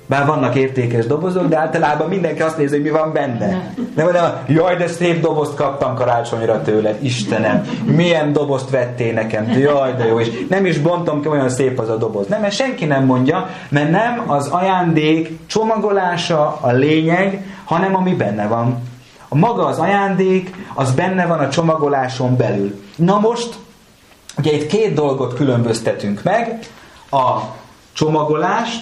Bár vannak értékes dobozok, de általában mindenki azt nézi, hogy mi van benne. Nem, jaj, de szép dobozt kaptam karácsonyra tőled, Istenem, milyen dobozt vettél nekem, de jaj, de jó, és nem is bontom ki, olyan szép az a doboz. Nem, mert senki nem mondja, mert nem az ajándék csomagolása a lényeg, hanem ami benne van. A maga az ajándék, az benne van a csomagoláson belül. Na most, ugye itt két dolgot különböztetünk meg, a csomagolást,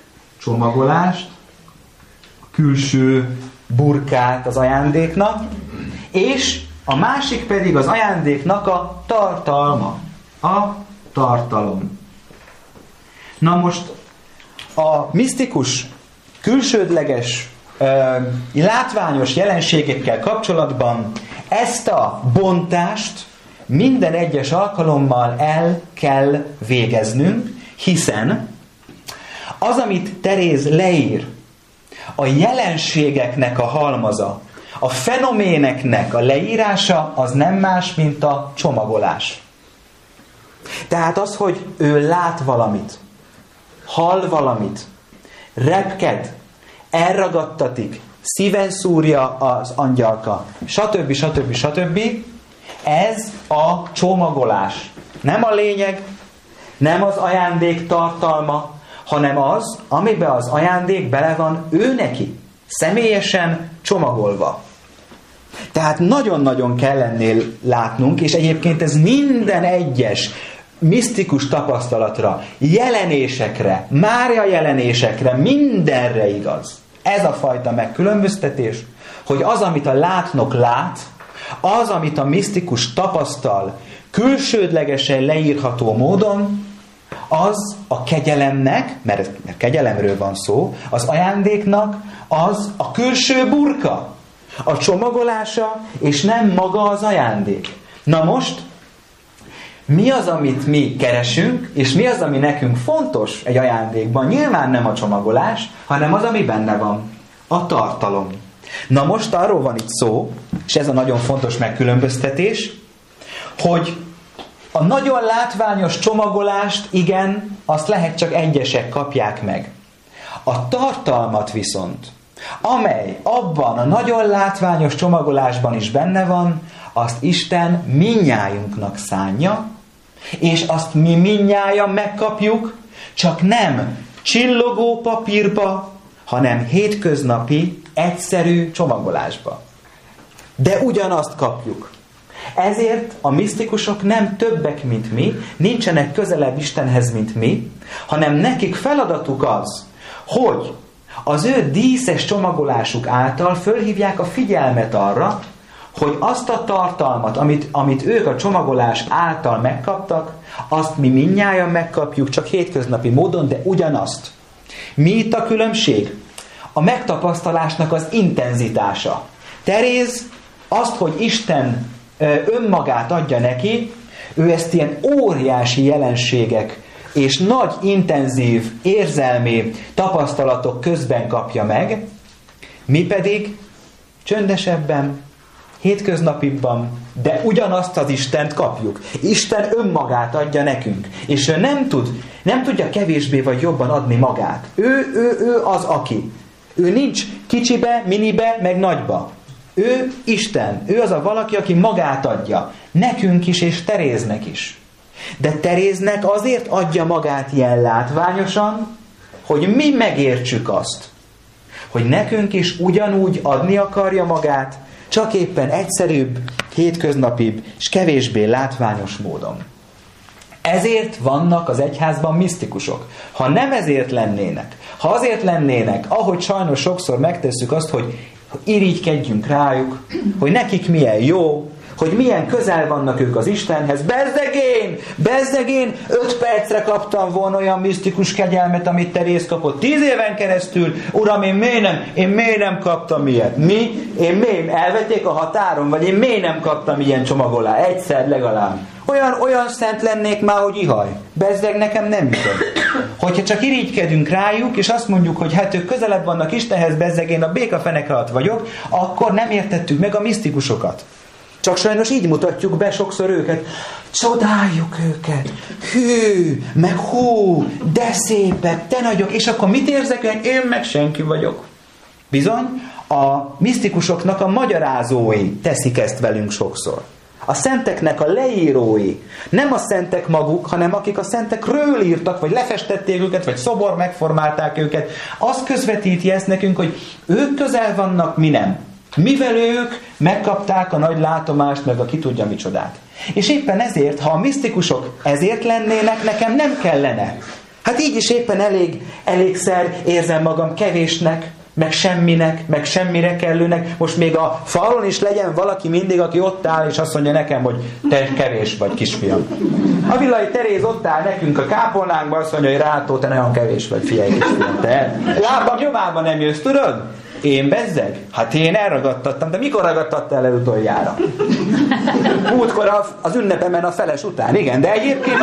a külső burkát az ajándéknak, és a másik pedig az ajándéknak a tartalma, a tartalom. Na most a misztikus, külsődleges, látványos jelenségekkel kapcsolatban ezt a bontást minden egyes alkalommal el kell végeznünk, hiszen az, amit Teréz leír, a jelenségeknek a halmaza, a fenoméneknek a leírása, az nem más, mint a csomagolás. Tehát az, hogy ő lát valamit, hall valamit, repked, elragadtatik, szíven szúrja az angyalka, stb. Ez a csomagolás. Nem a lényeg, nem az ajándék tartalma, hanem az, amiben az ajándék bele van ő neki, személyesen csomagolva. Tehát nagyon-nagyon kell ennél látnunk, és egyébként ez minden egyes misztikus tapasztalatra, jelenésekre, Mária jelenésekre, mindenre igaz. Ez a fajta megkülönböztetés, hogy az, amit a látnok lát, az, amit a misztikus tapasztal, külsődlegesen leírható módon, az a kegyelemnek, mert kegyelemről van szó, az ajándéknak, az a külső burka, a csomagolása, és nem maga az ajándék. Na most, mi az, amit mi keresünk, és mi az, ami nekünk fontos egy ajándékban? Nyilván nem a csomagolás, hanem az, ami benne van. A tartalom. Na most arról van itt szó, és ez a nagyon fontos megkülönböztetés, hogy a nagyon látványos csomagolást, igen, azt lehet csak egyesek kapják meg. A tartalmat viszont, amely abban a nagyon látványos csomagolásban is benne van, azt Isten mindnyájunknak szánja, és azt mi mindnyájan megkapjuk, csak nem csillogó papírba, hanem hétköznapi, egyszerű csomagolásba. De ugyanazt kapjuk. Ezért a misztikusok nem többek, mint mi, nincsenek közelebb Istenhez, mint mi, hanem nekik feladatuk az, hogy az ő díszes csomagolásuk által fölhívják a figyelmet arra, hogy azt a tartalmat, amit ők a csomagolás által megkaptak, azt mi mindnyájan megkapjuk, csak hétköznapi módon, de ugyanazt. Mi itt a különbség? A megtapasztalásnak az intenzitása. Teréz azt, hogy Isten önmagát adja neki, ő ezt ilyen óriási jelenségek és nagy, intenzív, érzelmi tapasztalatok közben kapja meg, mi pedig csöndesebben, hétköznapibban, de ugyanazt az Istent kapjuk. Isten önmagát adja nekünk, és ő nem tudja kevésbé vagy jobban adni magát. Ő az, aki. Ő nincs kicsibe, minibe, meg nagyba. Ő Isten, ő az a valaki, aki magát adja. Nekünk is, és Teréznek is. De Teréznek azért adja magát ilyen látványosan, hogy mi megértsük azt, hogy nekünk is ugyanúgy adni akarja magát, csak éppen egyszerűbb, hétköznapibb, és kevésbé látványos módon. Ezért vannak az egyházban misztikusok. Ha nem ezért lennének, ha azért lennének, ahogy sajnos sokszor megtesszük azt, hogy irigykedjünk rájuk, hogy nekik milyen jó, hogy milyen közel vannak ők az Istenhez. Bezzegén 5 percre kaptam volna olyan misztikus kegyelmet, amit Teréz kapott 10 éven keresztül. Uram, én miért nem kaptam ilyet? Én miért elvették a határon? Vagy én miért nem kaptam ilyen csomagolást? Egyszer legalább. Olyan szent lennék már, hogy ihaj. Bezzeg nekem nem jutott. Hogyha csak irigykedünk rájuk, és azt mondjuk, hogy hát ők közelebb vannak Istenhez, bezzeg én a békafenek alatt vagyok, akkor nem értettük meg a misztikusokat. Csak sajnos így mutatjuk be sokszor őket. Csodáljuk őket. Hű, meg hú, de szépek, te nagyok. És akkor mit érzek én meg senki vagyok. Bizony, a misztikusoknak a magyarázói teszik ezt velünk sokszor. A szenteknek a leírói. Nem a szentek maguk, hanem akik a szentekről írtak, vagy lefestették őket, vagy szobor megformálták őket. Az közvetíti ezt nekünk, hogy ők közel vannak, mi nem. Mivel ők megkapták a nagy látomást, meg a ki tudja micsodát. És éppen ezért, ha a misztikusok ezért lennének, nekem nem kellene. Hát így is éppen elégszer érzem magam kevésnek, meg semminek, meg semmire kellőnek. Most még a falon is legyen valaki mindig, aki ott áll, és azt mondja nekem, hogy te kevés vagy, kisfiam. A Villai Teréz ott áll nekünk a kápolnánkban, azt mondja, hogy Rátó, te nagyon kevés vagy, figyelj, kisfiam, te lábam nyomában nem jössz, tudod? Én bezzeg? Hát én elragadtattam, de mikor ragadtattál el utoljára? Múltkor az ünnepemen a feles után, igen, de egyébként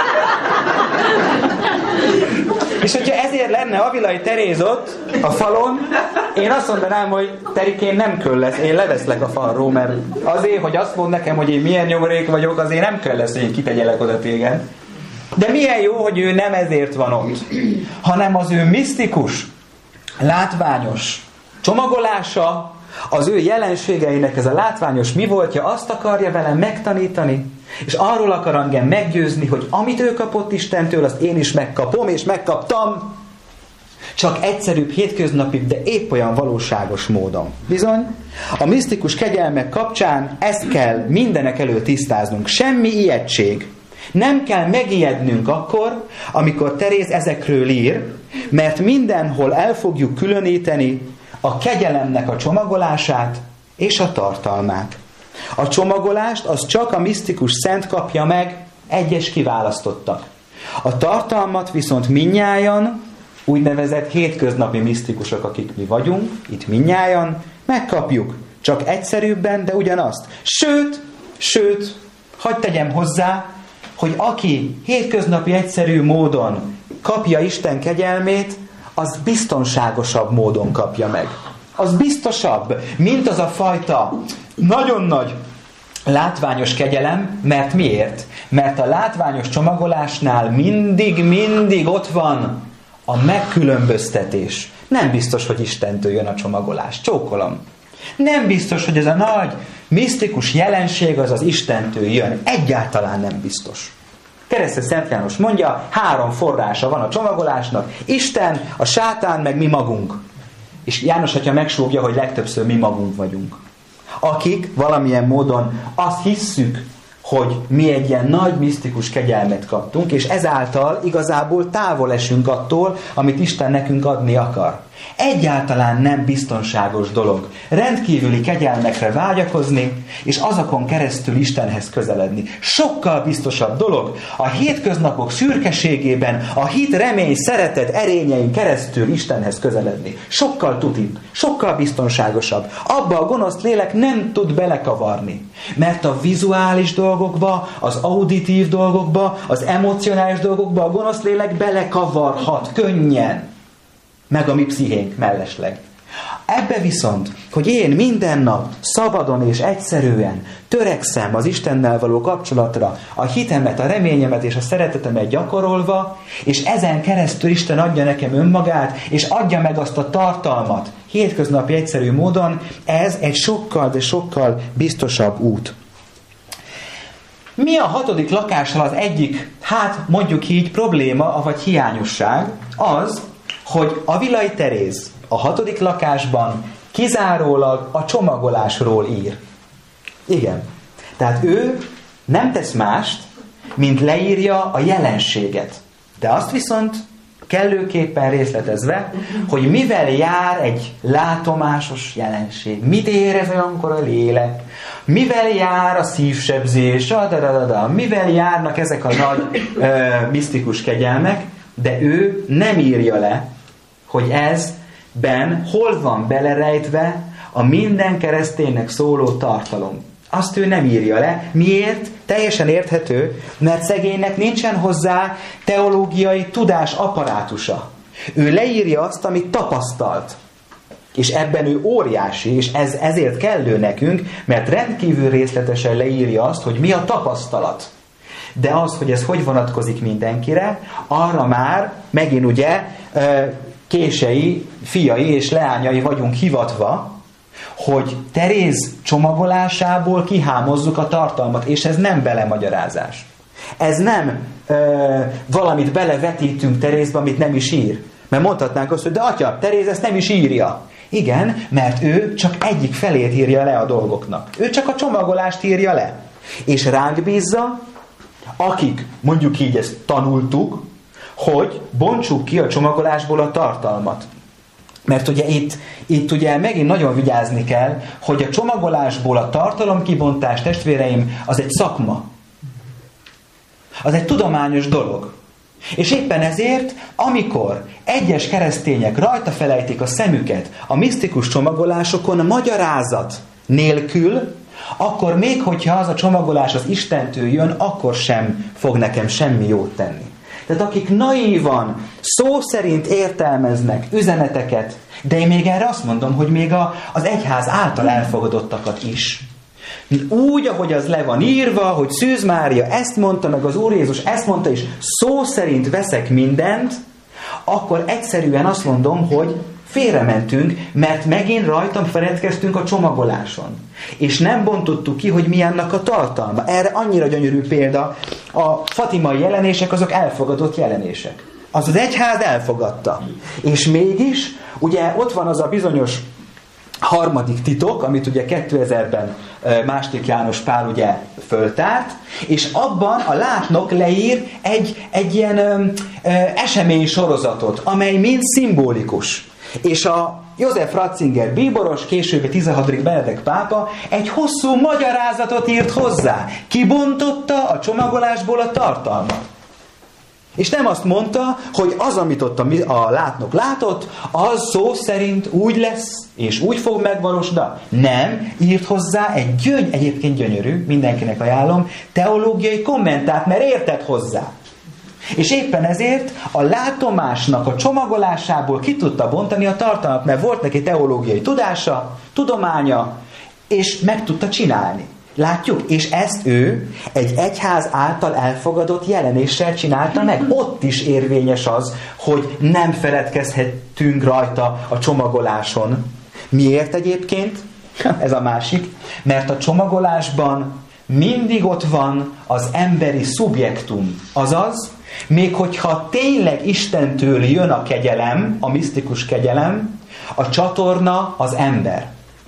és hogyha ezért lenne Avilai Teréz ott a falon, én azt mondanám, hogy Terikén nem kell lesz, én leveszlek a falról, mert azért, hogy azt mond nekem, hogy én milyen nyomorék vagyok, azért nem kell lesz, hogy én kitegyelek oda téged. De milyen jó, hogy ő nem ezért van ott, hanem az ő misztikus, látványos csomagolása, az ő jelenségeinek ez a látványos mi voltja, azt akarja velem megtanítani, és arról akar engem meggyőzni, hogy amit ő kapott Istentől, azt én is megkapom, és megkaptam, csak egyszerűbb, hétköznapibb, de épp olyan valóságos módon. Bizony, a misztikus kegyelmek kapcsán ezt kell mindenek előtt tisztáznunk. Semmi ijegység. Nem kell megijednünk akkor, amikor Teréz ezekről ír, mert mindenhol el fogjuk különíteni a kegyelemnek a csomagolását és a tartalmát. A csomagolást az csak a misztikus szent kapja meg, egyes kiválasztottak. A tartalmat viszont mindnyájan, úgynevezett hétköznapi misztikusok, akik mi vagyunk, itt mindnyájan, megkapjuk. Csak egyszerűbben, de ugyanazt. Sőt, hadd tegyem hozzá, hogy aki hétköznapi egyszerű módon kapja Isten kegyelmét, az biztonságosabb módon kapja meg. Az biztosabb, mint az a fajta nagyon nagy látványos kegyelem, mert miért? Mert a látványos csomagolásnál mindig ott van a megkülönböztetés. Nem biztos, hogy Istentől jön a csomagolás. Csókolom. Nem biztos, hogy ez a nagy, misztikus jelenség az Istentől jön. Egyáltalán nem biztos. Keresztes Szent János mondja, 3 forrása van a csomagolásnak. Isten, a sátán, meg mi magunk. És János atya megsúgja, hogy legtöbbször mi magunk vagyunk. Akik valamilyen módon azt hisszük, hogy mi egy ilyen nagy misztikus kegyelmet kaptunk, és ezáltal igazából távol esünk attól, amit Isten nekünk adni akar. Egyáltalán nem biztonságos dolog rendkívüli kegyelmekre vágyakozni, és azokon keresztül Istenhez közeledni. Sokkal biztosabb dolog a hétköznapok szürkeségében, a hit, remény, szeretet erényein keresztül Istenhez közeledni. Sokkal tutibb, sokkal biztonságosabb. Abba a gonosz lélek nem tud belekavarni. Mert a vizuális dolgokba, az auditív dolgokba, az emocionális dolgokba a gonosz lélek belekavarhat könnyen. Meg a mi pszichénk mellesleg. Ebbe viszont, hogy én minden nap szabadon és egyszerűen törekszem az Istennel való kapcsolatra, a hitemet, a reményemet és a szeretetemet gyakorolva, és ezen keresztül Isten adja nekem önmagát, és adja meg azt a tartalmat hétköznapi egyszerű módon, ez egy sokkal, de sokkal biztosabb út. Mi a 6. lakással az egyik, mondjuk így probléma, vagy hiányosság? Az, hogy Avilai Teréz a 6. lakásban kizárólag a csomagolásról ír. Igen. Tehát ő nem tesz mást, mint leírja a jelenséget. De azt viszont kellőképpen részletezve, hogy mivel jár egy látomásos jelenség, mit érez olyankor a lélek, mivel jár a szívsebzés, mivel járnak ezek a nagy misztikus kegyelmek, de ő nem írja le, hogy ezben hol van belerejtve a minden kereszténynek szóló tartalom. Azt ő nem írja le. Miért? Teljesen érthető, mert szegénynek nincsen hozzá teológiai tudás apparátusa. Ő leírja azt, amit tapasztalt. És ebben ő óriási, és ez ezért kellő nekünk, mert rendkívül részletesen leírja azt, hogy mi a tapasztalat. De az, hogy ez hogy vonatkozik mindenkire, arra már megint ugye kései, fiai és leányai vagyunk hivatva, hogy Teréz csomagolásából kihámozzuk a tartalmat, és ez nem belemagyarázás. Ez nem valamit belevetítünk Terézbe, amit nem is ír. Mert mondhatnánk azt, hogy de atya, Teréz ezt nem is írja. Igen, mert ő csak egyik felét írja le a dolgoknak. Ő csak a csomagolást írja le. És ránk bízza, akik mondjuk így ezt tanultuk, hogy bontsuk ki a csomagolásból a tartalmat. Mert ugye itt ugye megint nagyon vigyázni kell, hogy a csomagolásból a tartalomkibontás, testvéreim, az egy szakma. Az egy tudományos dolog. És éppen ezért, amikor egyes keresztények rajta felejtik a szemüket a misztikus csomagolásokon magyarázat nélkül, akkor még hogyha az a csomagolás az Istentől jön, akkor sem fog nekem semmi jót tenni. Tehát akik naívan, szó szerint értelmeznek üzeneteket, de én még erre azt mondom, hogy még az egyház által elfogadottakat is. Úgy, ahogy az le van írva, hogy Szűz Mária ezt mondta, meg az Úr Jézus ezt mondta, és szó szerint veszek mindent, akkor egyszerűen azt mondom, hogy félrementünk, mert megint rajtam feledkeztünk a csomagoláson. És nem bontottuk ki, hogy mi annak a tartalma. Erre annyira gyönyörű példa, a fatimai jelenések azok elfogadott jelenések. Az egyház elfogadta. És mégis, ugye ott van az a bizonyos harmadik titok, amit ugye 2000-ben II. János Pál ugye föltárt, és abban a látnok leír egy ilyen esemény sorozatot, amely mind szimbolikus. És a József Ratzinger bíboros, későbbi 16. Benedek pápa egy hosszú magyarázatot írt hozzá. Kibontotta a csomagolásból a tartalmat. És nem azt mondta, hogy az, amit ott a látnok látott, az szó szerint úgy lesz, és úgy fog megvalósulni. Nem, írt hozzá egyébként gyönyörű, mindenkinek ajánlom, teológiai kommentát, mert értett hozzá. És éppen ezért a látomásnak a csomagolásából ki tudta bontani a tartalmat, mert volt neki teológiai tudása, tudománya, és meg tudta csinálni. Látjuk? És ezt ő egy egyház által elfogadott jelenéssel csinálta meg. Ott is érvényes az, hogy nem feledkezhetünk rajta a csomagoláson. Miért egyébként? Ez a másik. Mert a csomagolásban mindig ott van az emberi szubjektum. Azaz, még hogyha tényleg Istentől jön a kegyelem, a misztikus kegyelem, a csatorna az ember.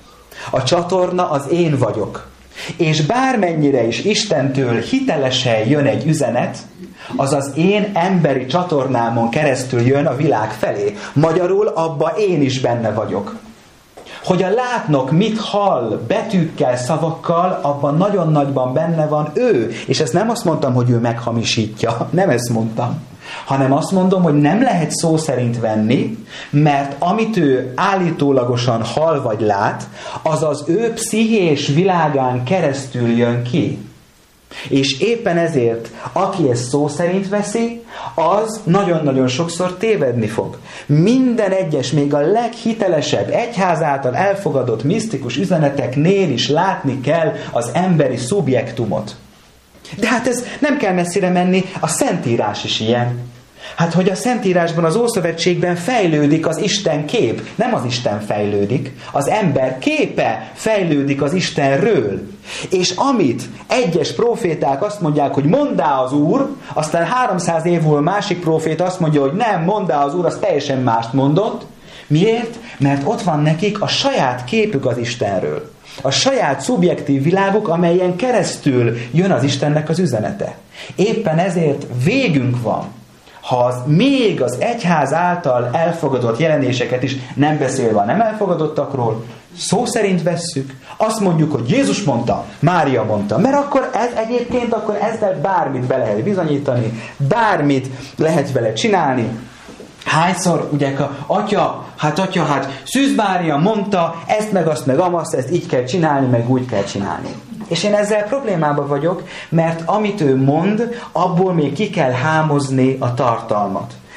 A csatorna az én vagyok. És bármennyire is Istentől hitelesen jön egy üzenet, az az én emberi csatornámon keresztül jön a világ felé. Magyarul abba én is benne vagyok. Hogy a látnok mit hall betűkkel, szavakkal, abban nagyon nagyban benne van ő. És ezt nem azt mondtam, hogy ő meghamisítja. Nem ezt mondtam. Hanem azt mondom, hogy nem lehet szó szerint venni, mert amit ő állítólagosan hall vagy lát, az az ő pszichés világán keresztül jön ki. És éppen ezért, aki ezt szó szerint veszi, az nagyon-nagyon sokszor tévedni fog. Minden egyes, még a leghitelesebb, egyház által elfogadott misztikus üzeneteknél is látni kell az emberi szubjektumot. De hát ez nem kell messzire menni, a Szentírás is ilyen. Hát, hogy a Szentírásban, az Ószövetségben fejlődik az Isten kép. Nem az Isten fejlődik, az ember képe fejlődik az Istenről. És amit egyes próféták azt mondják, hogy monddá az Úr, aztán 300 év múlva másik próféta azt mondja, hogy nem, monddá az Úr, az teljesen mást mondott. Miért? Mert ott van nekik a saját képük az Istenről. A saját szubjektív világuk, amelyen keresztül jön az Istennek az üzenete. Éppen ezért végünk van, ha még az egyház által elfogadott jelenéseket is, nem beszélve a nem elfogadottakról, szó szerint vesszük, azt mondjuk, hogy Jézus mondta, Mária mondta, mert akkor ez egyébként, akkor ezzel bármit be lehet bizonyítani, bármit lehet vele csinálni. Hányszor, ugye, atya, Szűz Mária mondta, ezt meg azt meg amazt, ezt így kell csinálni, meg úgy kell csinálni. És én ezzel problémában vagyok, mert amit ő mond, abból még ki kell hámozni a tartalmat.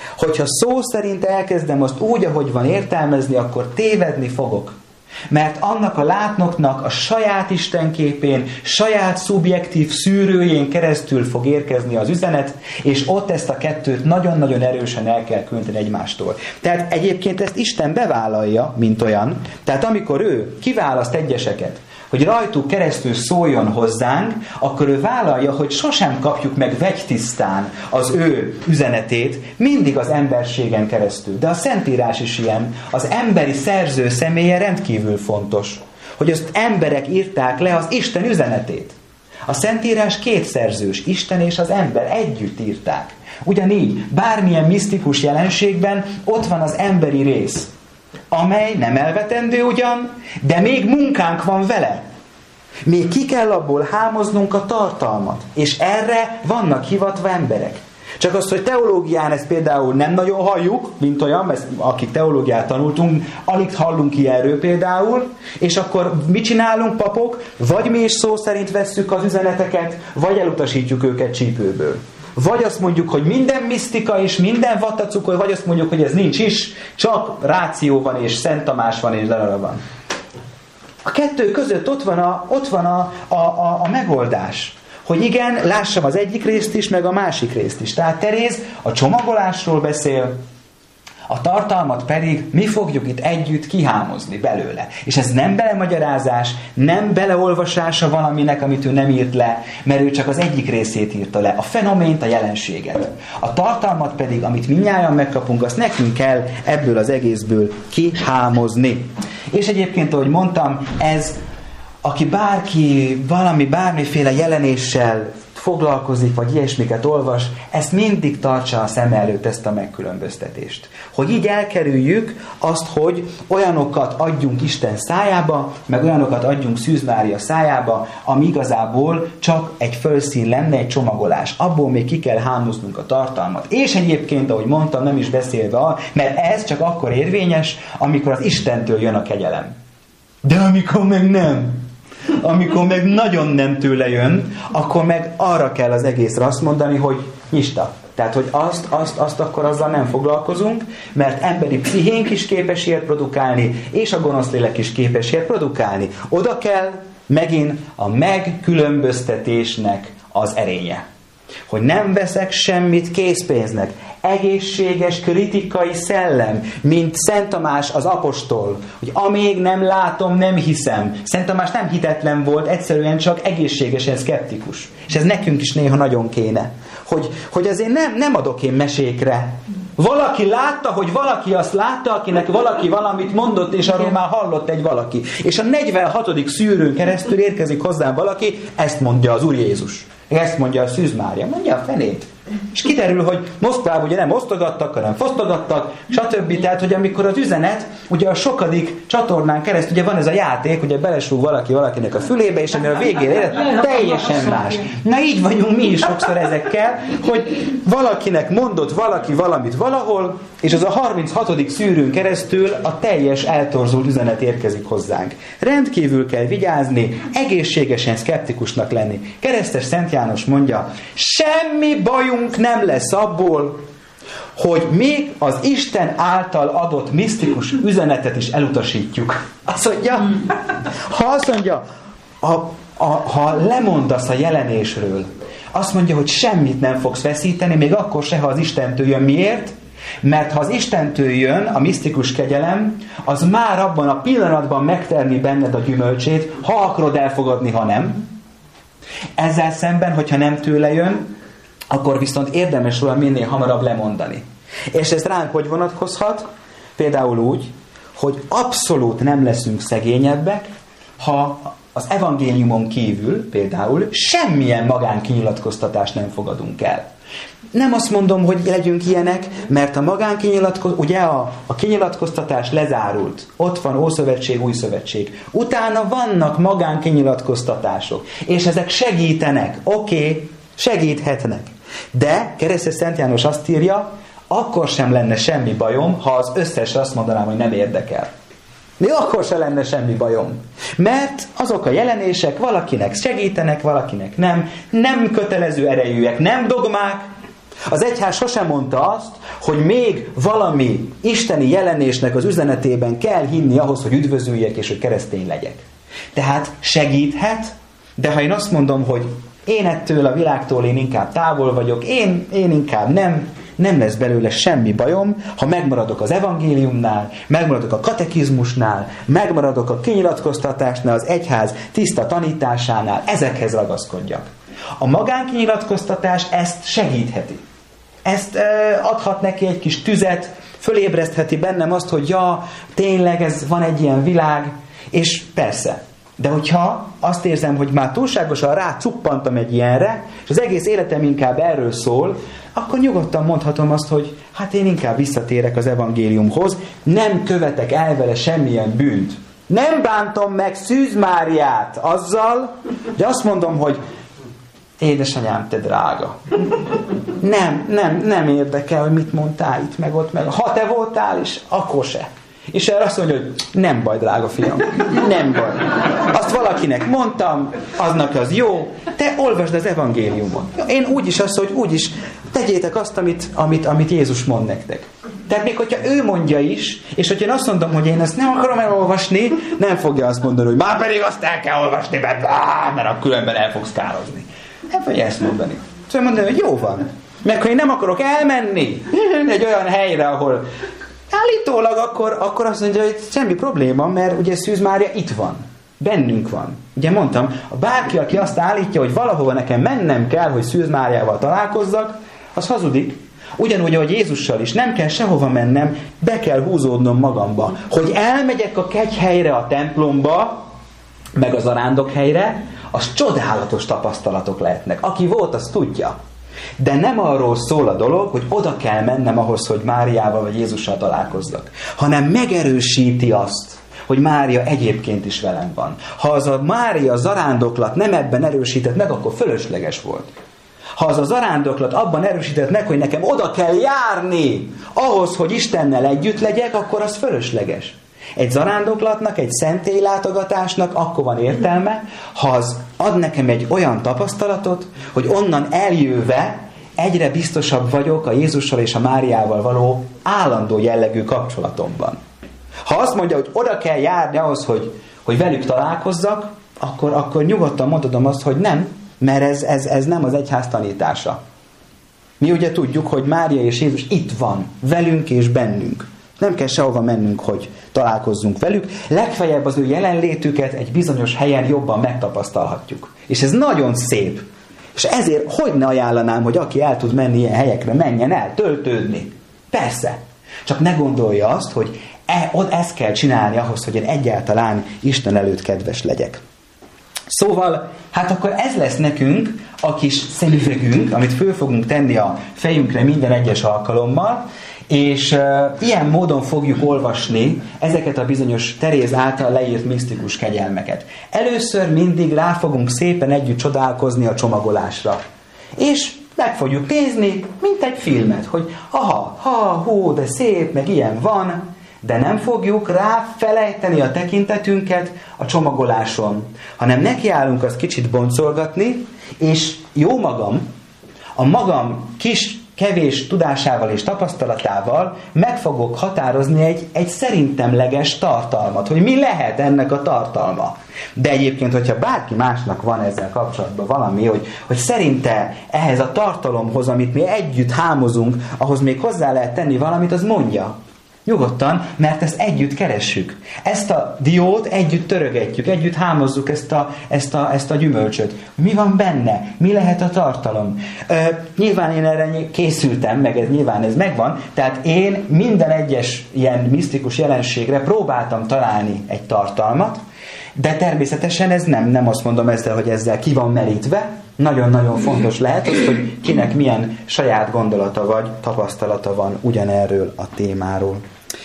Hogyha szó szerint elkezdem azt úgy, ahogy van értelmezni, akkor tévedni fogok. Mert annak a látnoknak a saját istenképén, saját szubjektív szűrőjén keresztül fog érkezni az üzenet, és ott ezt a kettőt nagyon-nagyon erősen el kell különíteni egymástól. Tehát egyébként ezt Isten bevállalja, mint olyan. Tehát amikor ő kiválaszt egyeseket, hogy rajtuk keresztül szóljon hozzánk, akkor ő vállalja, hogy sosem kapjuk meg vegytisztán az ő üzenetét, mindig az emberségen keresztül. De a Szentírás is ilyen, az emberi szerző személye rendkívül fontos, hogy azt emberek írták le az Isten üzenetét. A Szentírás kétszerzős, Isten és az ember együtt írták. Ugyanígy bármilyen misztikus jelenségben ott van az emberi rész, amely nem elvetendő ugyan, de még munkánk van vele. Még ki kell abból hámoznunk a tartalmat. És erre vannak hivatva emberek. Csak azt, hogy teológián ezt például nem nagyon halljuk, mint olyan, mert akik teológiát tanultunk, alig hallunk ilyenről például, és akkor mit csinálunk, papok? Vagy mi is szó szerint vesszük az üzeneteket, vagy elutasítjuk őket csípőből. Vagy azt mondjuk, hogy minden misztika és minden vattacukor, vagy azt mondjuk, hogy ez nincs is, csak ráció van, és Szent Tamás van, és darara van. A kettő között ott van a megoldás. Hogy igen, lássam az egyik részt is, meg a másik részt is. Tehát Teréz a csomagolásról beszél, a tartalmat pedig mi fogjuk itt együtt kihámozni belőle. És ez nem belemagyarázás, nem beleolvasása valaminek, amit ő nem írt le, mert ő csak az egyik részét írta le. A fenomént, a jelenséget. A tartalmat pedig, amit mindnyájan megkapunk, azt nekünk kell ebből az egészből kihámozni. És egyébként, ahogy mondtam, ez, aki bármiféle jelenéssel foglalkozik, vagy ilyesmiket olvas, ezt mindig tartsa a szem előtt, ezt a megkülönböztetést. Hogy így elkerüljük azt, hogy olyanokat adjunk Isten szájába, meg olyanokat adjunk Szűz Mária szájába, ami igazából csak egy fölszín lenne, egy csomagolás. Abból még ki kell hámoznunk a tartalmat. És egyébként, ahogy mondtam, nem is beszélve, mert ez csak akkor érvényes, amikor az Istentől jön a kegyelem. De amikor meg nem, amikor meg nagyon nem tőle jön, akkor meg arra kell az egészre azt mondani, hogy nyista. Tehát, hogy azt akkor azzal nem foglalkozunk, mert emberi pszichénk is képes ilyet produkálni, és a gonosz lélek is képes ilyet produkálni. Oda kell megint a megkülönböztetésnek az erénye. Hogy nem veszek semmit készpénznek. Egészséges kritikai szellem, mint Szent Tamás az apostol, hogy amíg nem látom, nem hiszem. Szent Tamás nem hitetlen volt, egyszerűen csak egészségesen szkeptikus. És ez nekünk is néha nagyon kéne. Hogy azért nem adok én mesékre. Valaki látta, hogy valaki azt látta, akinek valaki valamit mondott, és arról már hallott egy valaki. És a 46. szűrőn keresztül érkezik hozzám valaki, ezt mondja az Úr Jézus. Ezt mondja a Szűz Mária, mondja a fenét. És kiderül, hogy Moszkvában ugye nem osztogattak, hanem fosztogattak, stb. Tehát, hogy amikor az üzenet, ugye a sokadik csatornán keresztül, ugye van ez a játék, ugye belesúg valaki valakinek a fülébe, és amire a végén élet, teljesen más. Na így vagyunk mi is sokszor ezekkel, hogy valakinek mondott valaki valamit valahol, és az a 36. szűrőn keresztül a teljes eltorzult üzenet érkezik hozzánk. Rendkívül kell vigyázni, egészségesen szkeptikusnak lenni. Keresztes Szent János mondja, semmi bajunk nem lesz abból, hogy még az Isten által adott misztikus üzenetet is elutasítjuk. Azt mondja, ha lemondasz a jelenésről, azt mondja, hogy semmit nem fogsz veszíteni, még akkor se, ha az Istentől jön. Miért? Mert ha az Istentől jön a misztikus kegyelem, az már abban a pillanatban megtermi benned a gyümölcsét, ha akarod elfogadni, ha nem. Ezzel szemben, hogyha nem tőle jön, akkor viszont érdemes róla minél hamarabb lemondani. És ez ránk hogy vonatkozhat? Például úgy, hogy abszolút nem leszünk szegényebbek, ha az evangéliumon kívül például semmilyen magánkinyilatkoztatást nem fogadunk el. Nem azt mondom, hogy legyünk ilyenek, mert a magánkinyilatkoztatás, ugye a kinyilatkoztatás lezárult. Ott van Ószövetség, Új Szövetség. Utána vannak magánkinyilatkoztatások, és ezek segítenek. Oké, segíthetnek. De Keresztes Szent János azt írja, akkor sem lenne semmi bajom, ha az összesre azt mondanám, hogy nem érdekel. Még akkor sem lenne semmi bajom. Mert azok a jelenések valakinek segítenek, valakinek nem kötelező erejűek, nem dogmák, Az egyház sosem mondta azt, hogy még valami isteni jelenésnek az üzenetében kell hinni ahhoz, hogy üdvözüljek és hogy keresztény legyek. Tehát segíthet, de ha én azt mondom, hogy én ettől a világtól én inkább távol vagyok, én inkább nem lesz belőle semmi bajom, ha megmaradok az evangéliumnál, megmaradok a katekizmusnál, megmaradok a kinyilatkoztatásnál, az egyház tiszta tanításánál, ezekhez ragaszkodjak. A magánkinyilatkoztatás ezt segítheti. Ezt adhat neki egy kis tüzet, fölébresztheti bennem azt, hogy ja, tényleg ez van egy ilyen világ, és persze. De hogyha azt érzem, hogy már túlságosan rácuppantam egy ilyenre, és az egész életem inkább erről szól, akkor nyugodtan mondhatom azt, hogy hát én inkább visszatérek az evangéliumhoz, nem követek el vele semmilyen bűnt. Nem bántom meg Szűz Máriát azzal, de azt mondom, hogy édesanyám, te drága. Nem érdekel, hogy mit mondtál itt, meg ott, meg. Ha te voltál is, akkor se. És erre azt mondja, hogy nem baj, drága fiam, nem baj. Azt valakinek mondtam, aznak az jó, te olvasd az evangéliumot. Én úgyis azt, hogy úgyis tegyétek azt, amit Jézus mond nektek. Tehát még hogyha ő mondja is, és hogyha én azt mondom, hogy én ezt nem akarom elolvasni, nem fogja azt mondani, hogy már pedig azt el kell olvasni, mert különben el fogsz kározni. Nem fogja ezt mondani. Szóval mondani, hogy jó van. Meg ha én nem akarok elmenni egy olyan helyre, ahol állítólag akkor azt mondja, hogy semmi probléma, mert ugye Szűz Mária itt van. Bennünk van. Ugye mondtam, bárki, aki azt állítja, hogy valahova nekem mennem kell, hogy Szűz Máriával találkozzak, az hazudik. Ugyanúgy, ahogy Jézussal is, nem kell sehova mennem, be kell húzódnom magamba. Hogy elmegyek a kegyhelyre, a templomba, meg az arándokhelyre, az csodálatos tapasztalatok lehetnek. Aki volt, az tudja. De nem arról szól a dolog, hogy oda kell mennem ahhoz, hogy Máriával vagy Jézussal találkozzak, hanem megerősíti azt, hogy Mária egyébként is velem van. Ha az a Mária zarándoklat nem ebben erősített meg, akkor fölösleges volt. Ha az a zarándoklat abban erősített meg, hogy nekem oda kell járni ahhoz, hogy Istennel együtt legyek, akkor az fölösleges. Egy zarándoklatnak, egy szentélylátogatásnak akkor van értelme, ha az ad nekem egy olyan tapasztalatot, hogy onnan eljöve egyre biztosabb vagyok a Jézussal és a Máriával való állandó jellegű kapcsolatomban. Ha azt mondja, hogy oda kell járni ahhoz, hogy velük találkozzak, akkor nyugodtan mondhatom azt, hogy nem, mert ez nem az egyház tanítása. Mi ugye tudjuk, hogy Mária és Jézus itt van, velünk és bennünk. Nem kell sehova mennünk, hogy találkozzunk velük. Legfeljebb az ő jelenlétüket egy bizonyos helyen jobban megtapasztalhatjuk. És ez nagyon szép. És ezért hogy ne ajánlanám, hogy aki el tud menni ilyen helyekre, menjen el, töltődni. Persze. Csak ne gondolja azt, hogy ezt kell csinálni ahhoz, hogy én egyáltalán Isten előtt kedves legyek. Szóval, hát akkor ez lesz nekünk a kis szemüvegünk, amit föl fogunk tenni a fejünkre minden egyes alkalommal, és ilyen módon fogjuk olvasni ezeket a bizonyos Teréz által leírt misztikus kegyelmeket. Először mindig rá fogunk szépen együtt csodálkozni a csomagolásra. És meg fogjuk nézni, mint egy filmet, hogy hú, de szép, meg ilyen van, de nem fogjuk ráfelejteni a tekintetünket a csomagoláson, hanem nekiállunk azt kicsit boncolgatni, és jó magam, a magam kevés tudásával és tapasztalatával meg fogok határozni egy szerintemleges tartalmat, hogy mi lehet ennek a tartalma. De egyébként, hogyha bárki másnak van ezzel kapcsolatban valami, hogy szerinte ehhez a tartalomhoz, amit mi együtt hámozunk, ahhoz még hozzá lehet tenni valamit, az mondja. Nyugodtan, mert ezt együtt keressük. Ezt a diót együtt törögetjük, együtt hámozzuk ezt a gyümölcsöt. Mi van benne? Mi lehet a tartalom? Nyilván én erre készültem, meg nyilván ez megvan, tehát én minden egyes ilyen misztikus jelenségre próbáltam találni egy tartalmat, de természetesen ez nem azt mondom ezzel, hogy ezzel ki van merítve. Nagyon-nagyon fontos lehet az, hogy kinek milyen saját gondolata vagy tapasztalata van ugyanerről a témáról.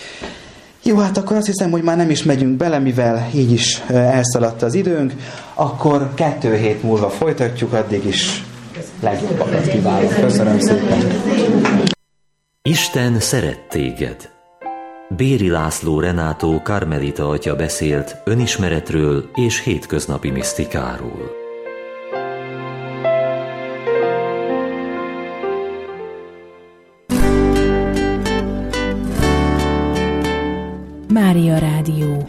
Jó, hát akkor azt hiszem, hogy már nem is megyünk bele, mivel így is elszaladt az időnk, akkor 2 hét múlva folytatjuk, addig is legjobbakat kívánok. Köszönöm szépen! Isten szeret téged. Béri László Renátó karmelita atya beszélt önismeretről és hétköznapi misztikáról. Mária Rádió.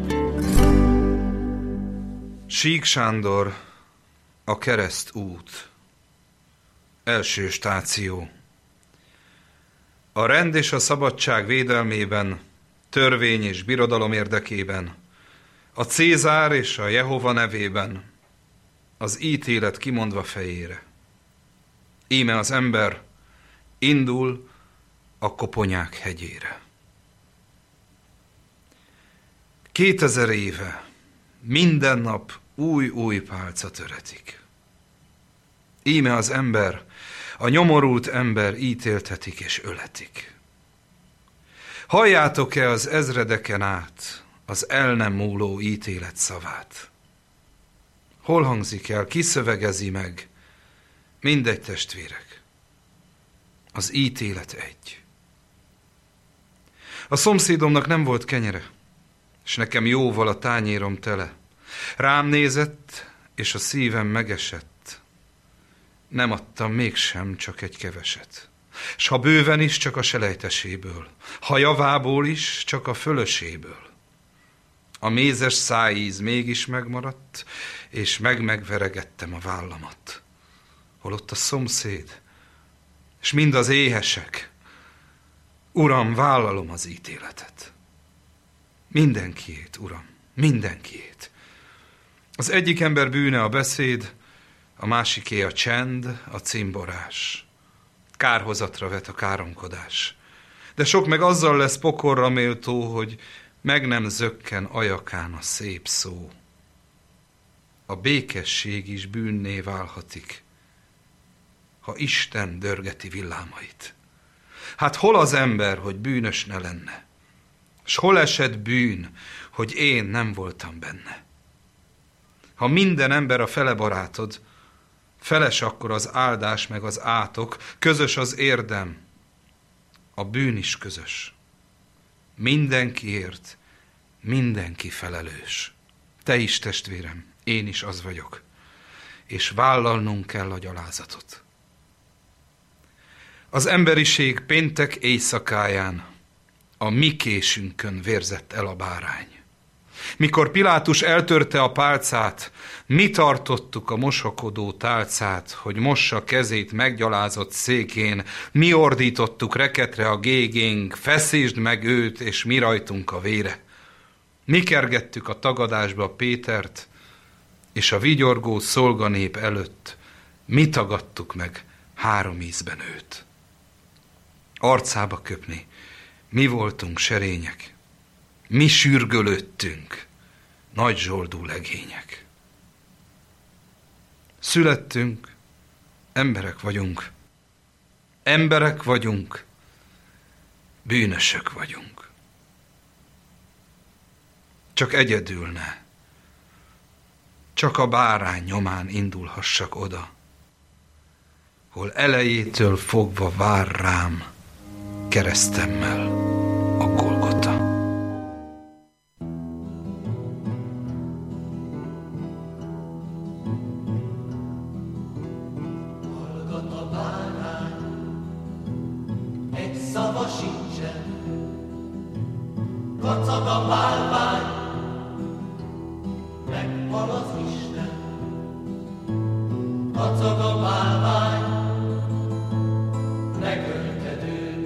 Sík Sándor, a keresztút. Első stáció. A rend és a szabadság védelmében, törvény és birodalom érdekében, a Cézár és a Jehova nevében, az ítélet kimondva fejére. Íme az ember indul a koponyák hegyére. 2000 éve minden nap új pálca töretik. Íme az ember, a nyomorult ember ítéltetik és öletik. Halljátok-e az ezredeken át az el nem múló ítélet szavát? Hol hangzik el, ki szövegezi meg? Mindegy, testvérek. Az ítélet egy. A szomszédomnak nem volt kenyere, és nekem jóval a tányérom tele. Rám nézett, és a szívem megesett. Nem adtam mégsem, csak egy keveset. S ha bőven is, csak a selejteséből, ha javából is, csak a fölöséből. A mézes szájíz mégis megmaradt, és megveregettem a vállamat. Holott a szomszéd, és mind az éhesek. Uram, vállalom az ítéletet. Mindenkiét, Uram, mindenkiét. Az egyik ember bűne a beszéd, a másiké a csend, a cimborás. Kárhozatra vet a káromkodás. De sok meg azzal lesz pokorra méltó, hogy meg nem zökken ajakán a szép szó. A békesség is bűnné válhatik, ha Isten dörgeti villámait. Hát hol az ember, hogy bűnös ne lenne? S hol esett bűn, hogy én nem voltam benne? Ha minden ember a fele barátod, feles akkor az áldás meg az átok, közös az érdem, a bűn is közös. Mindenkiért, mindenki felelős. Te is, testvérem, én is az vagyok, és vállalnunk kell a gyalázatot. Az emberiség péntek éjszakáján a mi késünkön vérzett el a bárány. Mikor Pilátus eltörte a pálcát, mi tartottuk a mosakodó tálcát, hogy mossa kezét meggyalázott székén, mi ordítottuk reketre a gégénk, feszítsd meg őt, és mi rajtunk a vére. Mi kergettük a tagadásba Pétert, és a vigyorgó szolganép előtt mi tagadtuk meg 3 ízben őt. Arcába köpni, mi voltunk serények, mi sürgölődtünk, nagy zsoldú legények. Születtünk, emberek vagyunk, bűnösök vagyunk. Csak egyedül ne, csak a bárány nyomán indulhassak oda, hol elejétől fogva vár rám keresztemmel a Golgota. Hallgat a bárány, egy szava sincsen, kacag a bálvány, meghal az Isten. Kacag a bálvány, megölted őt.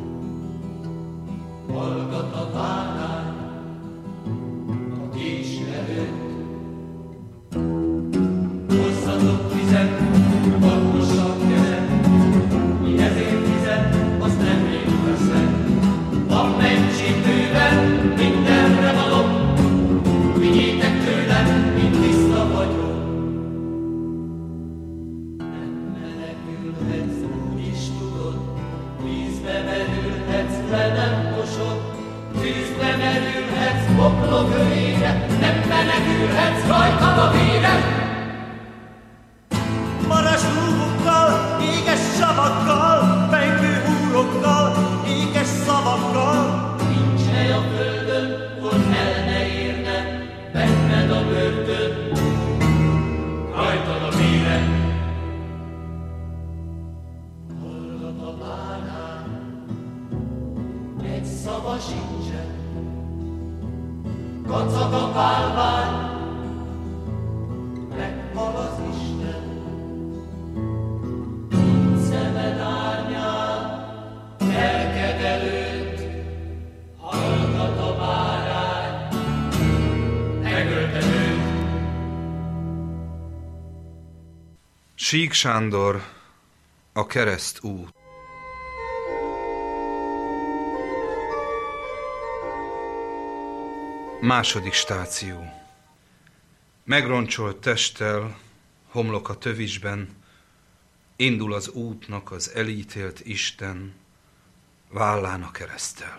Hallgat a bárány a kés előtt. Hozzatok vizet, valósabb kezet, mi ezért fizet, azt nem én veszem. Van mentség bőven, mindenre való, vigyétek tőlem, mint tiszta vagyok. Nem menekülhetsz, úgy is tudod, vízbe merülhetsz, le nem mosod. Tűzbe merülhetsz, boklogőjére, nem menekülhetsz, rajtad a vére. Maras rúgokkal, éges savakkal, pengő húrokkal, éges szavakkal. Nincs hely a földön, hol el ne érne, benned a börtön, rajtad a vére. Hallgat a bárány, egy szava sincsen, kacag a bálvány, meghal az Isten. Szemed árnyán, lelked előtt, hallgat a bárány, megölted őt. Sík Sándor, a keresztút. Második stáció. Megroncsolt testtel, homlok a tövisben, indul az útnak az elítélt Isten, vállán a kereszttel.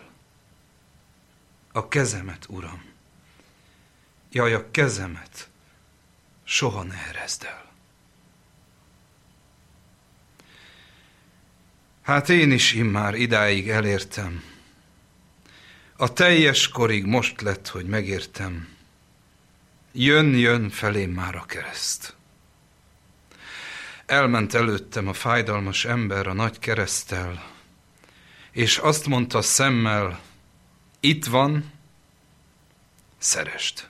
A kezemet, Uram, jaj, a kezemet soha ne erezd el. Hát én is immár idáig elértem. A teljes korig most lett, hogy megértem. Jön felém már a kereszt. Elment előttem a fájdalmas ember a nagy kereszttel, és azt mondta szemmel, itt van, szeresd.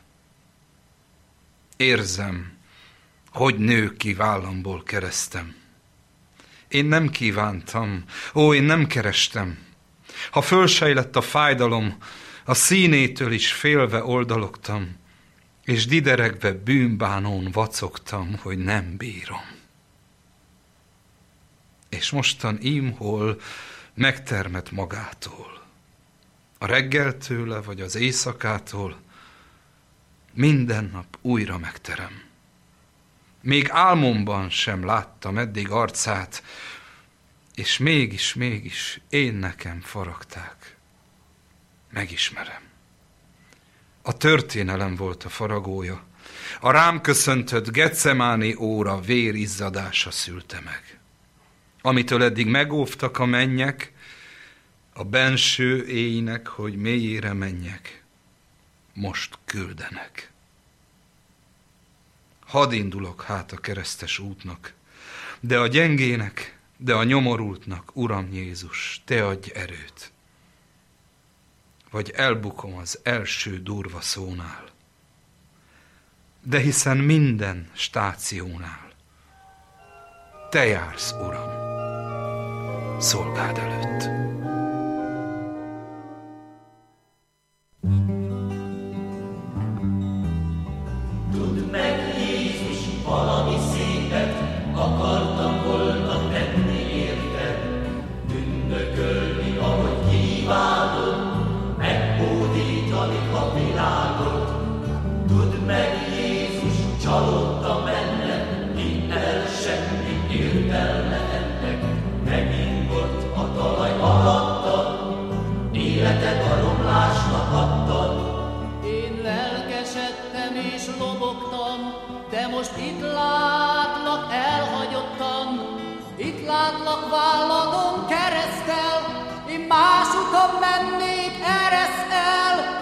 Érzem, hogy nő ki vállamból keresztem. Én nem kívántam, én nem kerestem. Ha fölsejlett a fájdalom, a színétől is félve oldalogtam, és dideregve bűnbánón vacogtam, hogy nem bírom. És mostan ímhol megtermett magától, a reggeltőle vagy az éjszakától, minden nap újra megterem. Még álmomban sem láttam eddig arcát, és mégis én nekem faragták. Megismerem. A történelem volt a faragója. A rám köszöntött Getsemáni óra vérizzadása szülte meg. Amitől eddig megóvtak a mennyek, a benső éjnek, hogy mélyére menjek, most küldenek. Hadd indulok hát a keresztes útnak, de a gyengének, de a nyomorultnak, Uram Jézus, Te adj erőt. Vagy elbukom az első durva szónál, de hiszen minden stációnál Te jársz, Uram, szolgád előtt. Tudd meg, Jézus, valami szépet akartam volna tenni érted, ünnökölni, ahogy kívánod, meghódítani a világot. Tudd meg, Jézus, csalódtam benned, hidd el, semmi értelme ennek, megingott a talaj alattad, életed a romlásnak adtad. Én lelkesedtem és lobogtam, de most itt látlak, elhagyottam. Itt látlak válladon kereszttel, én más uton mennék, eresz el.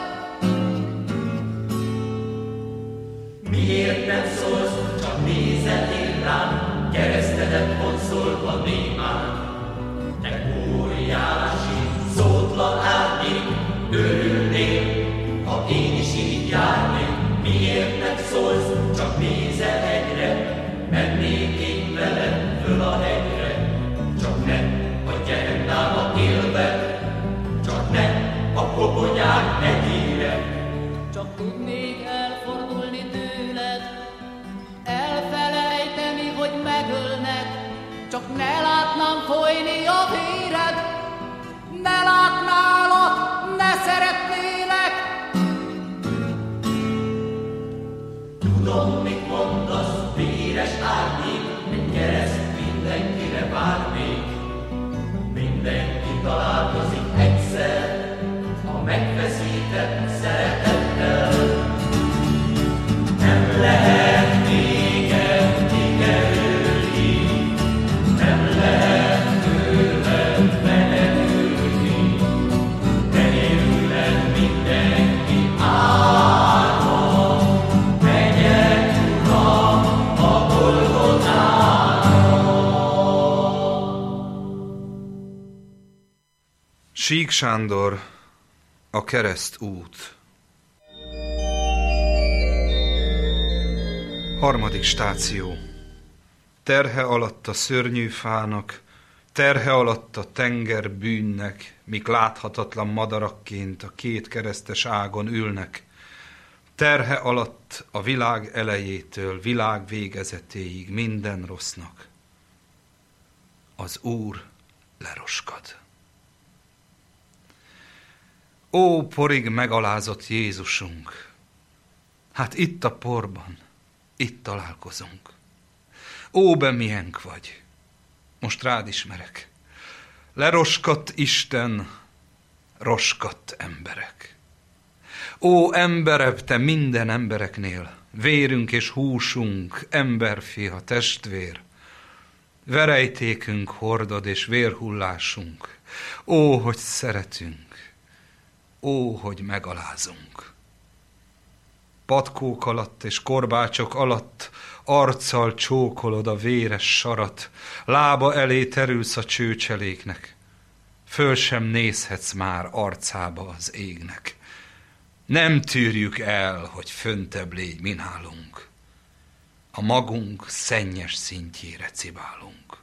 Miért nem szólsz, csak nézhetél rám, keresztedet vonszolva némán. Te óriási, szótlan árnyék, örülnél, ha én is így járnék. Miért nem szólsz, csak nézel egyre, mennék én veled föl a hegyre. Csak ne a gyerendám élve, csak ne a koponyák negyére. Csak tudnék elfordulni tőled, elfelejteni, hogy megölnek, csak ne látnám folyni a véred, ne látnálak, ne szeretnélek. Tudom, mit mondasz, véres árnyék, egy kereszt mindenkire vár még. Mindenki találkozik egyszer, a megfeszített szeretettel. Nem lehet téged kikerülni, nem lehet tőled menekülni, de nélküled mindenki álma, megyek, Uram, a Golgotára. Sík Sándor, a keresztút. Harmadik stáció. Terhe alatt a szörnyű fának, terhe alatt a tenger bűnnek, mik láthatatlan madarakként a két keresztes ágon ülnek. Terhe alatt a világ elejétől világ végezetéig minden rossznak. Az Úr leroskad. Ó, porig megalázott Jézusunk! Hát itt a porban, itt találkozunk. Ó, milyenk vagy! Most rád ismerek. Leroskadt Isten, roskadt emberek. Ó, emberebb te minden embereknél, vérünk és húsunk, emberfia, testvér. Verejtékünk hordod és vérhullásunk. Ó, hogy szeretünk, ó, hogy megalázunk. Patkók alatt és korbácsok alatt arccal csókolod a véres sarat, lába elé terülsz a csőcseléknek, föl sem nézhetsz már arcába az égnek. Nem tűrjük el, hogy föntebb légy minálunk, a magunk szennyes szintjére cibálunk.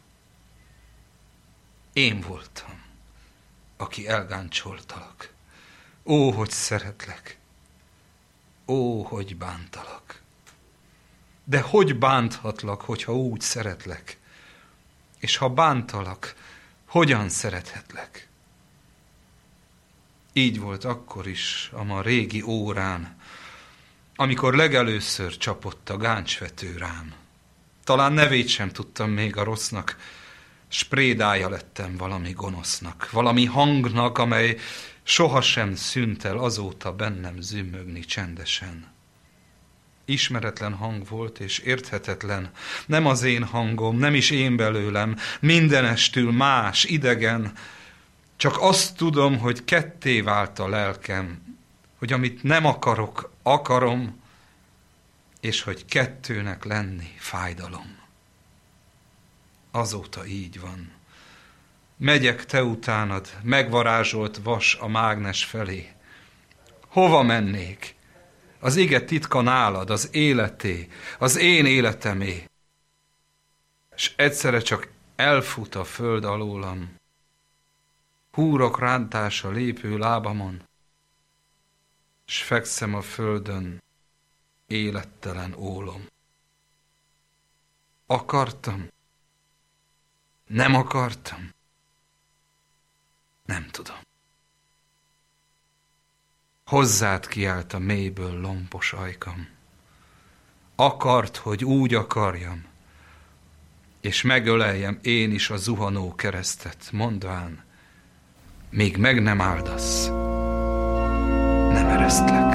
Én voltam, aki elgáncsoltalak, ó, hogy szeretlek, ó, hogy bántalak. De hogy bánthatlak, hogyha úgy szeretlek? És ha bántalak, hogyan szerethetlek? Így volt akkor is, a ma régi órán, amikor legelőször csapott a gáncsvető rám. Talán nevét sem tudtam még a rossznak, s prédája lettem valami gonosznak, valami hangnak, amely sohasem szűnt el azóta bennem zümmögni csendesen. Ismeretlen hang volt és érthetetlen, nem az én hangom, nem is én belőlem, mindenestül más, idegen. Csak azt tudom, hogy ketté vált a lelkem, hogy amit nem akarok, akarom, és hogy kettőnek lenni fájdalom. Azóta így van. Megyek te utánad, megvarázsolt vas a mágnes felé. Hova mennék? Az ige titka nálad, az életé, az én életemé. S egyszerre csak elfut a föld alólam. Húrok rántása lépő lábamon, s fekszem a földön, élettelen ólom. Akartam? Nem akartam? Nem tudom. Hozzád kiált a mélyből lompos ajkam. Akart, hogy úgy akarjam, és megöleljem én is a zuhanó keresztet, mondván, míg meg nem áldasz, nem eresztlek.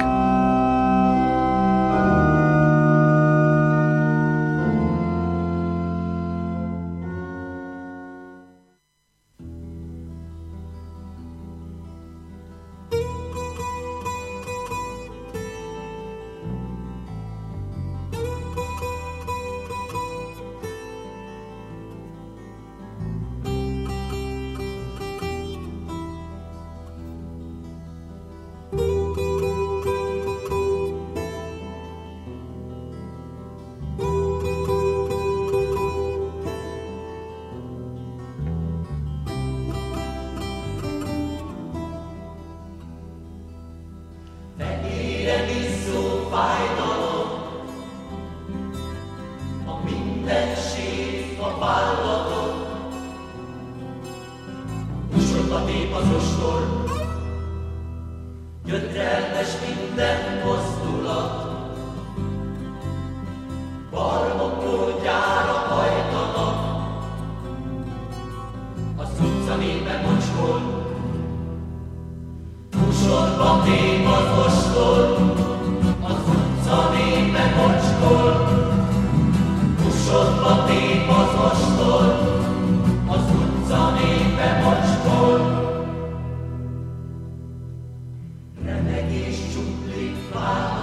Remeg és csuklik vár.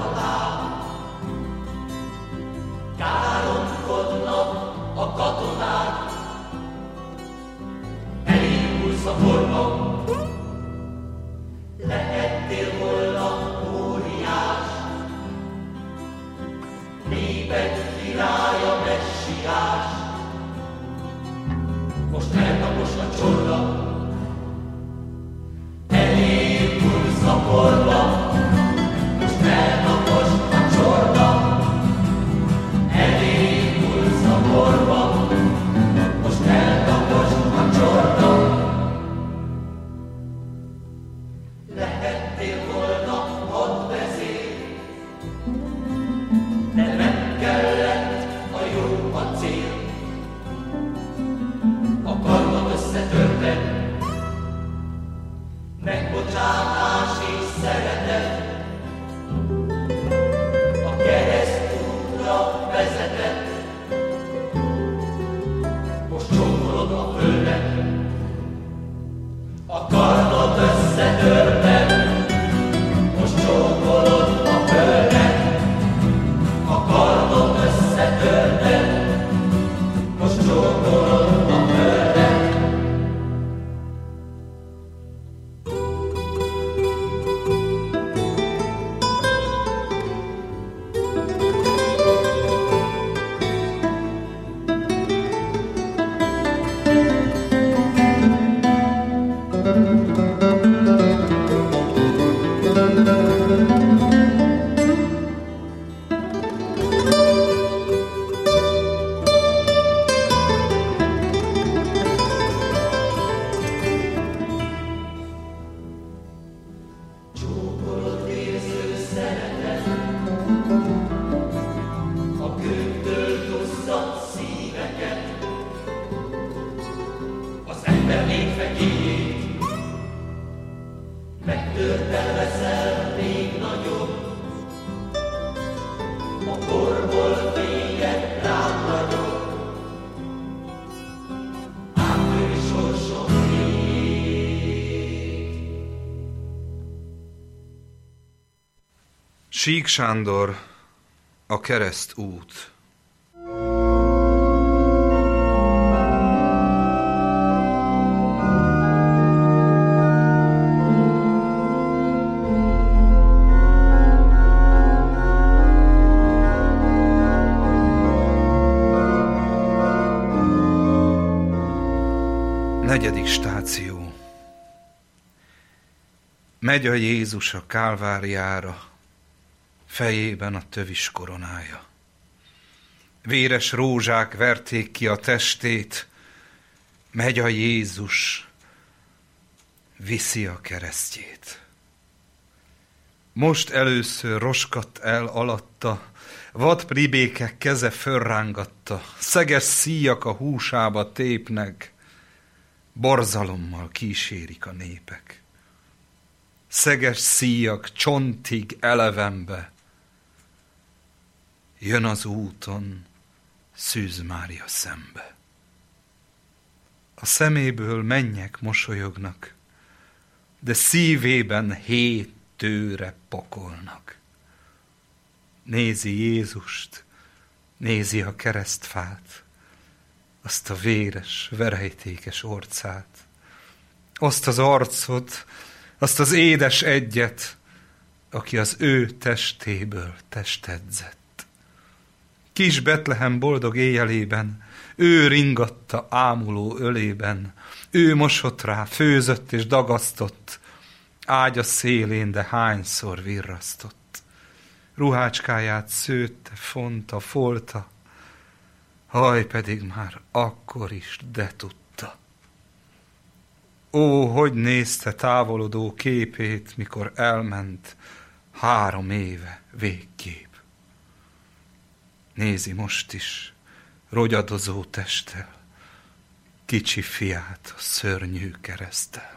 szokorba, most elnapos a csorda, elégulsz a borba, most elnapos a csorda. Lehettél volna hadvezér, de nem kellett a jó a cél. A kardot összetörted, megbocsátás és szeretet, a keresztútra vezetett. Most csókolod a földet, a kardot összetörted, most csókolod a földet, a kardot összetörted, most csókolod a földet. Csókolod érző szeretet, a kőtől duzzadt szíveket, az ember létfekéjét, megtörtel leszel még nagyobb, a porból fényed rád ragyog, áttöri sorsod Sík Sándor, a kereszt út. Negyedik stáció. Megy a Jézus a Kálváriára, fejében a tövis koronája. Véres rózsák verték ki a testét, megy a Jézus, viszi a keresztjét. Most először roskadt el alatta, vad pribékek keze fölrángatta, szeges szíjak a húsába tépnek, borzalommal kísérik a népek. Szeges szíjak csontig elevenbe, jön az úton Szűz Mária szembe. A szeméből mennyek mosolyognak, de szívében 7 tőre pakolnak. Nézi Jézust, nézi a keresztfát, azt a véres, verejtékes orcát, azt az arcot, azt az édes egyet, aki az ő testéből testedzett. Kis Betlehem boldog éjjelében, ő ringatta ámuló ölében, ő mosott rá, főzött és dagasztott, ágya szélén, de hányszor virrasztott. Ruhácskáját szőtte, fonta, folta, haj pedig már akkor is, de tudta. Ó, hogy nézte távolodó képét, mikor elment 3 éve végképp. Nézi most is rogyadozó testtel kicsi fiát a szörnyű kereszttel.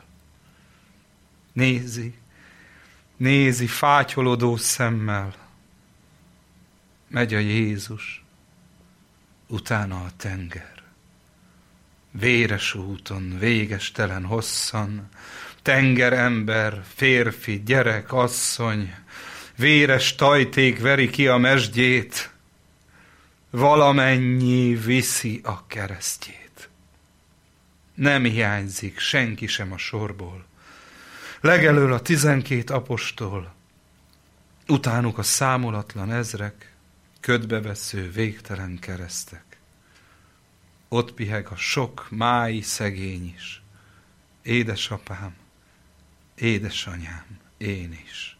Nézi fátyolodó szemmel, megy a Jézus, utána a tenger. Véres úton, végestelen hosszan, tengerember, férfi, gyerek, asszony, véres tajték veri ki a mesdjét, valamennyi viszi a keresztjét. Nem hiányzik senki sem a sorból. Legelől a 12 apostol, utánuk a számolatlan ezrek, ködbevesző végtelen keresztek. Ott piheg a sok mái szegény is. Édesapám, édesanyám, én is.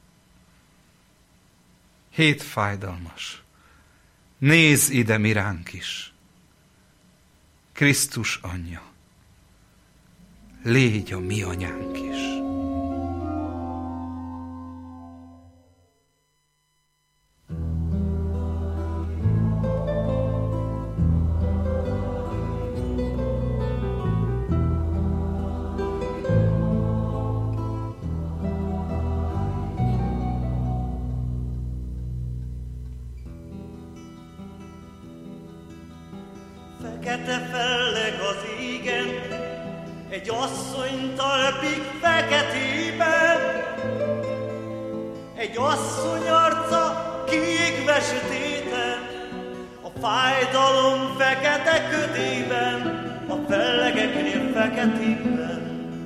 Hét fájdalmas, nézz ide mi ránk is. Krisztus anyja, légy a mi anyánk is. Fekete felleg az égen, egy asszony talpig feketében, egy asszony arca kiégve sötéten, a fájdalom fekete ködében, a fellegeknél feketében.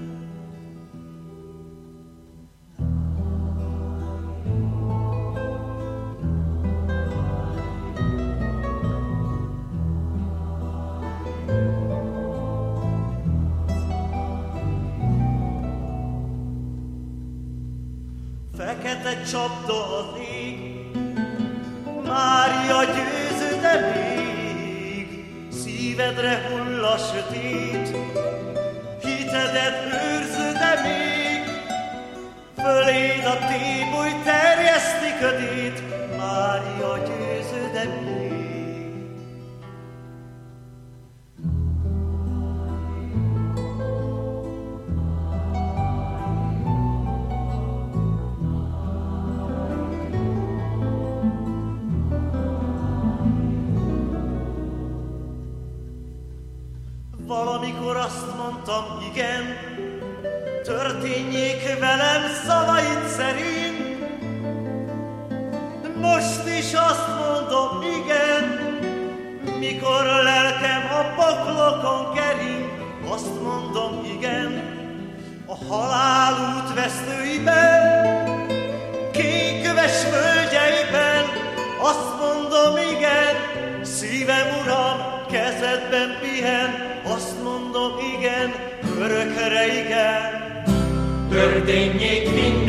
Fekete csapda az ég, Mária győző, de még szívedre hull a sötét, hitedet őrző, de még föléd a téboly terjeszti ködét, Mária győző, de még. Valamikor azt mondtam, igen, történjék velem szavaid szerint. Most is azt mondom, igen, mikor a lelkem a poklokon kering. Azt mondom, igen, a halál útvesztőiben, kéköves völgyeiben. Azt mondom, igen, szívem Uram, kezedben pihen. Azt mondom, igen, örökre igen. Történjék minden